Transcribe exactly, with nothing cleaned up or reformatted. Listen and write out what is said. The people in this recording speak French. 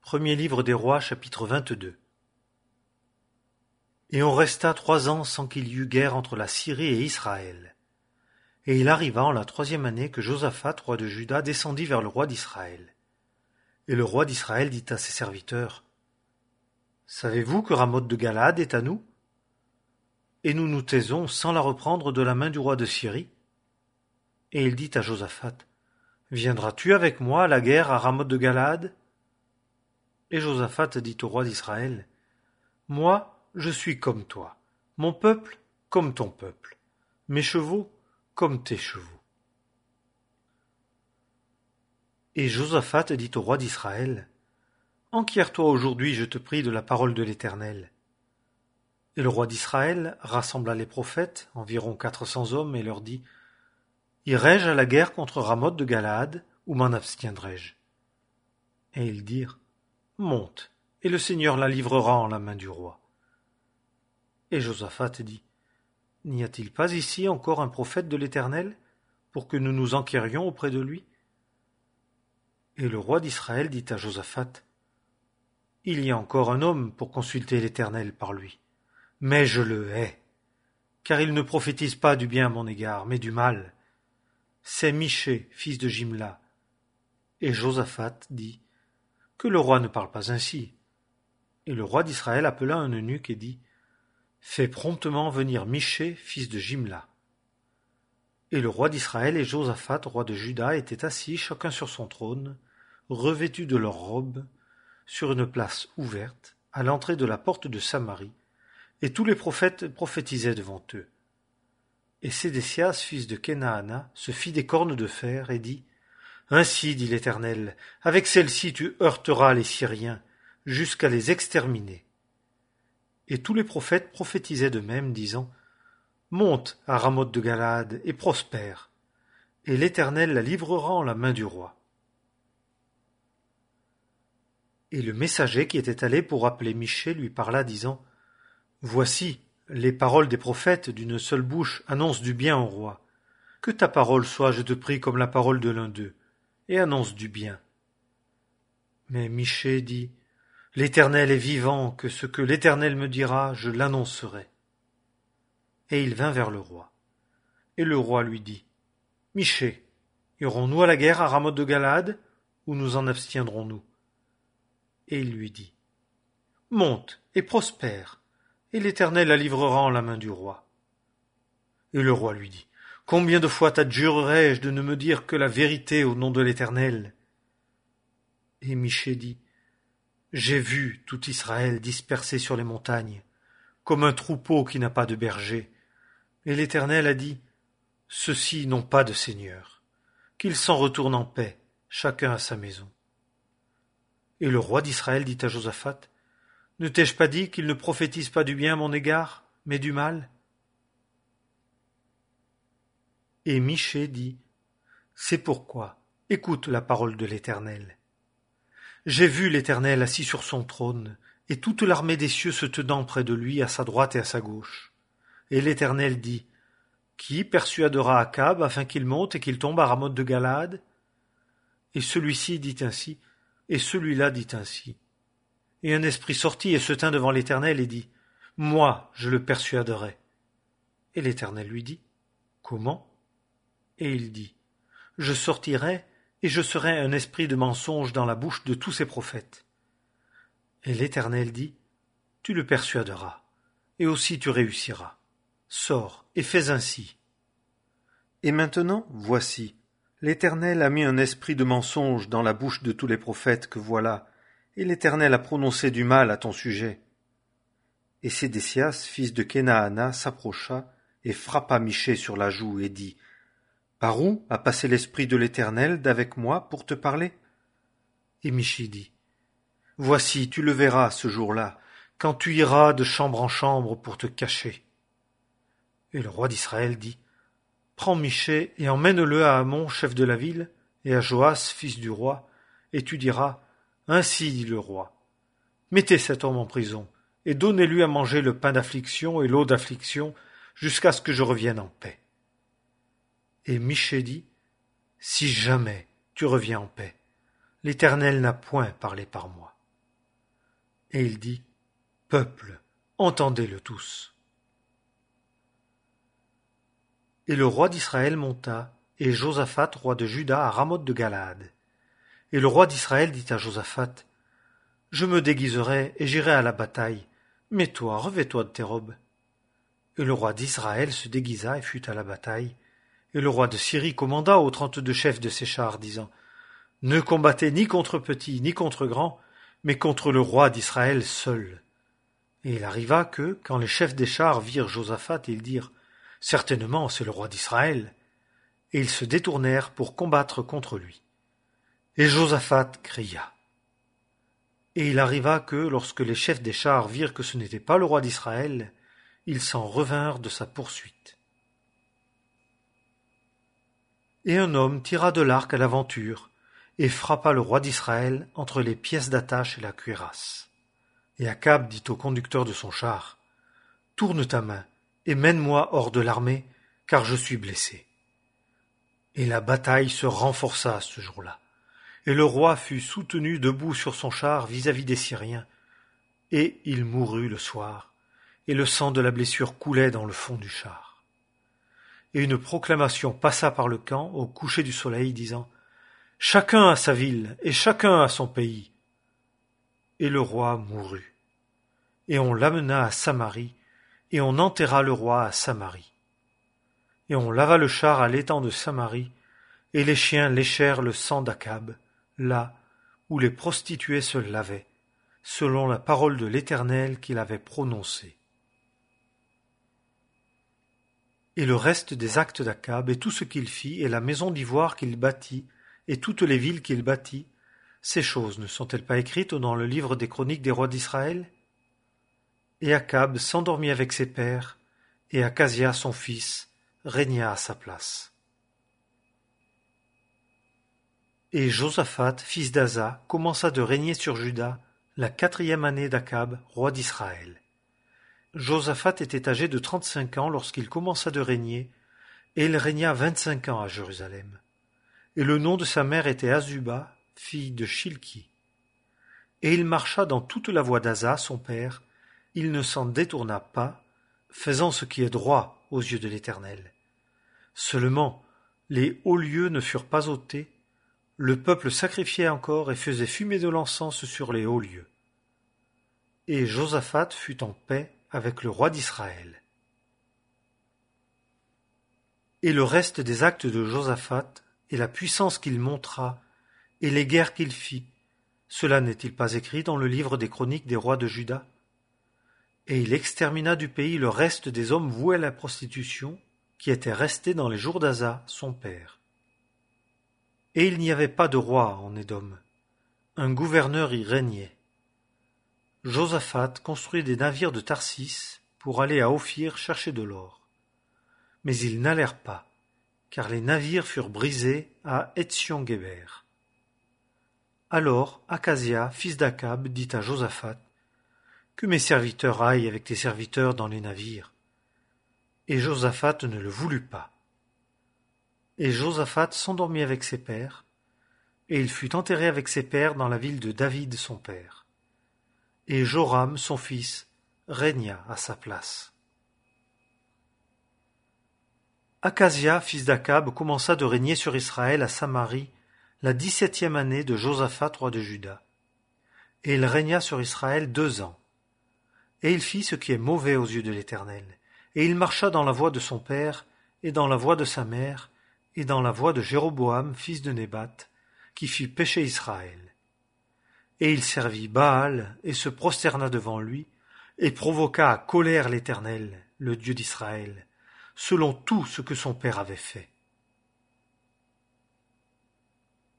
Premier livre des Rois, chapitre vingt-deux. Et on resta trois ans sans qu'il y eût guerre entre la Syrie et Israël. Et il arriva en la troisième année que Josaphat, roi de Juda, descendit vers le roi d'Israël. Et le roi d'Israël dit à ses serviteurs, « Savez-vous que Ramoth de Galaad est à nous? Et nous nous taisons sans la reprendre de la main du roi de Syrie. » Et il dit à Josaphat, « Viendras-tu avec moi à la guerre à Ramoth de Galaad ?» Et Josaphat dit au roi d'Israël, « Moi, je suis comme toi, mon peuple comme ton peuple, mes chevaux comme tes chevaux. » Et Josaphat dit au roi d'Israël, « Enquiers-toi aujourd'hui, je te prie, de la parole de l'Éternel. » Et le roi d'Israël rassembla les prophètes, environ quatre cents hommes, et leur dit, « Irai-je à la guerre contre Ramoth de Galaad, ou m'en abstiendrai-je » Et ils dirent, « Monte, et le Seigneur la livrera en la main du roi. » Et Josaphat dit, « N'y a-t-il pas ici encore un prophète de l'Éternel, pour que nous nous enquérions auprès de lui ?» Et le roi d'Israël dit à Josaphat, « Il y a encore un homme pour consulter l'Éternel par lui, mais je le hais, car il ne prophétise pas du bien à mon égard, mais du mal. C'est Michée, fils de Jimla. » Et Josaphat dit, « Que le roi ne parle pas ainsi. » Et le roi d'Israël appela un eunuque et dit, « Fais promptement venir Michée, fils de Jimla. » Et le roi d'Israël et Josaphat, roi de Juda, étaient assis chacun sur son trône, revêtus de leurs robes, sur une place ouverte, à l'entrée de la porte de Samarie, et tous les prophètes prophétisaient devant eux. Et Sédécias, fils de Kenaana, se fit des cornes de fer et dit, « Ainsi dit l'Éternel, avec celle-ci tu heurteras les Syriens, jusqu'à les exterminer. » Et tous les prophètes prophétisaient de même, disant, « Monte à Ramoth de Galaad et prospère, et l'Éternel la livrera en la main du roi. » Et le messager qui était allé pour appeler Michée lui parla, disant, « Voici, les paroles des prophètes d'une seule bouche annoncent du bien au roi. Que ta parole soit, je te prie, comme la parole de l'un d'eux, et annonce du bien. » Mais Michée dit, « L'Éternel est vivant, que ce que l'Éternel me dira, je l'annoncerai. » Et il vint vers le roi. Et le roi lui dit, « Michée, irons-nous à la guerre à Ramoth de Galaad, ou nous en abstiendrons-nous » Et il lui dit, « Monte et prospère, et l'Éternel la livrera en la main du roi. » Et le roi lui dit, « Combien de fois t'adjurerai-je de ne me dire que la vérité au nom de l'Éternel » Et Michée dit, « J'ai vu tout Israël dispersé sur les montagnes, comme un troupeau qui n'a pas de berger. Et l'Éternel a dit, « Ceux-ci n'ont pas de seigneur, qu'ils s'en retournent en paix, chacun à sa maison. » Et le roi d'Israël dit à Josaphat, « Ne t'ai-je pas dit qu'il ne prophétise pas du bien à mon égard, mais du mal ?» Et Michée dit, « C'est pourquoi, écoute la parole de l'Éternel. J'ai vu l'Éternel assis sur son trône, et toute l'armée des cieux se tenant près de lui à sa droite et à sa gauche. Et l'Éternel dit, « Qui persuadera Akab afin qu'il monte et qu'il tombe à Ramoth de Galaad ?» Et celui-ci dit ainsi, et celui-là dit ainsi. Et un esprit sortit et se tint devant l'Éternel et dit, « Moi, je le persuaderai. » Et l'Éternel lui dit, « Comment ?» Et il dit, « Je sortirai et je serai un esprit de mensonge dans la bouche de tous ces prophètes. » Et l'Éternel dit, « Tu le persuaderas, et aussi tu réussiras. Sors et fais ainsi. » Et maintenant, voici, l'Éternel a mis un esprit de mensonge dans la bouche de tous les prophètes que voilà, et l'Éternel a prononcé du mal à ton sujet. Et Sédécias, fils de Kenaana, s'approcha et frappa Michée sur la joue et dit, « Par où a passé l'esprit de l'Éternel d'avec moi pour te parler ?» Et Michée dit, « Voici, tu le verras ce jour-là, quand tu iras de chambre en chambre pour te cacher. » Et le roi d'Israël dit, « Prends Michée et emmène-le à Amon, chef de la ville, et à Joas, fils du roi, et tu diras, « Ainsi dit le roi, mettez cet homme en prison, et donnez-lui à manger le pain d'affliction et l'eau d'affliction, jusqu'à ce que je revienne en paix. » Et Michée dit, « Si jamais tu reviens en paix, l'Éternel n'a point parlé par moi. » Et il dit, Peuple, entendez-le tous. Et le roi d'Israël monta, et Josaphat, roi de Juda, à Ramoth de Galaad. Et le roi d'Israël dit à Josaphat, Je me déguiserai et j'irai à la bataille, mais toi, revêt-toi de tes robes. Et le roi d'Israël se déguisa et fut à la bataille. Et le roi de Syrie commanda aux trente-deux chefs de ses chars, disant, Ne combattez ni contre petits, ni contre grands, mais contre le roi d'Israël seul. Et il arriva que, quand les chefs des chars virent Josaphat, ils dirent, Certainement, c'est le roi d'Israël. Et ils se détournèrent pour combattre contre lui. Et Josaphat cria. Et il arriva que, lorsque les chefs des chars virent que ce n'était pas le roi d'Israël, ils s'en revinrent de sa poursuite. Et un homme tira de l'arc à l'aventure, et frappa le roi d'Israël entre les pièces d'attache et la cuirasse. Et Akab dit au conducteur de son char, Tourne ta main, et mène-moi hors de l'armée, car je suis blessé. Et la bataille se renforça ce jour-là. Et le roi fut soutenu debout sur son char vis-à-vis des Syriens, et il mourut le soir, et le sang de la blessure coulait dans le fond du char. Et une proclamation passa par le camp au coucher du soleil, disant « Chacun a sa ville, et chacun a son pays. » Et le roi mourut. Et on l'amena à Samarie, et on enterra le roi à Samarie. Et on lava le char à l'étang de Samarie, et les chiens léchèrent le sang d'Akab, là où les prostituées se lavaient, selon la parole de l'Éternel qu'il avait prononcée. Et le reste des actes d'Akab, et tout ce qu'il fit, et la maison d'ivoire qu'il bâtit, et toutes les villes qu'il bâtit, ces choses ne sont-elles pas écrites dans le livre des chroniques des rois d'Israël? Et Akab s'endormit avec ses pères, et Akazia son fils régna à sa place. Et Josaphat, fils d'Asa, commença de régner sur Juda la quatrième année d'Akab, roi d'Israël. Josaphat était âgé de trente-cinq ans lorsqu'il commença de régner, et il régna vingt-cinq ans à Jérusalem. Et le nom de sa mère était Azuba, fille de Shilki. Et il marcha dans toute la voie d'Asa, son père, il ne s'en détourna pas, faisant ce qui est droit aux yeux de l'Éternel. Seulement, les hauts lieux ne furent pas ôtés, le peuple sacrifiait encore et faisait fumer de l'encens sur les hauts lieux. Et Josaphat fut en paix avec le roi d'Israël. Et le reste des actes de Josaphat, et la puissance qu'il montra, et les guerres qu'il fit, cela n'est-il pas écrit dans le livre des chroniques des rois de Juda? Et il extermina du pays le reste des hommes voués à la prostitution, qui étaient restés dans les jours d'Asa, son père. Et il n'y avait pas de roi en Édom. Un gouverneur y régnait. Josaphat construit des navires de Tarsis pour aller à Ophir chercher de l'or. Mais ils n'allèrent pas, car les navires furent brisés à Etzion-Géber. Alors Akazia, fils d'Akab, dit à Josaphat, « Que mes serviteurs aillent avec tes serviteurs dans les navires. » Et Josaphat ne le voulut pas. Et Josaphat s'endormit avec ses pères, et il fut enterré avec ses pères dans la ville de David son père. Et Joram, son fils, régna à sa place. Akazia, fils d'Akab, commença de régner sur Israël à Samarie la dix-septième année de Josaphat, roi de Juda. Et il régna sur Israël deux ans. Et il fit ce qui est mauvais aux yeux de l'Éternel. Et il marcha dans la voie de son père, et dans la voie de sa mère, et dans la voie de Jéroboam, fils de Nébat, qui fit pécher Israël. Et il servit Baal, et se prosterna devant lui, et provoqua à colère l'Éternel, le Dieu d'Israël, selon tout ce que son père avait fait.